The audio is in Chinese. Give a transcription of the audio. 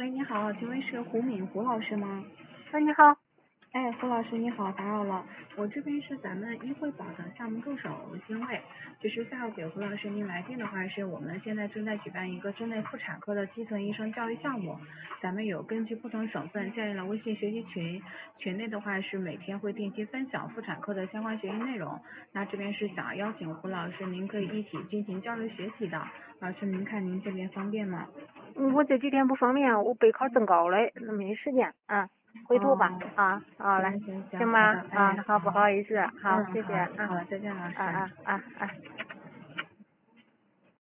喂，你好，请问是胡敏胡老师吗？ 你好。 哎，胡老师你好，打扰了，我这边是咱们医惠保的项目助手经纬，就是下午给胡老师您来电的话，是我们现在正在举办一个针对妇产科的基层医生教育项目，咱们有根据不同省份建立了微信学习群，群内的话是每天会定期分享妇产科的相关学习内容，那这边是想邀请胡老师，您可以一起进行交流学习的，老师您看您这边方便吗？ 我这几天不方便，我备考增高嘞，没时间啊，回头吧。来， 行， 行吧。 好的，哎， 好，不好意思，好，谢谢好了，再见，老师。 啊。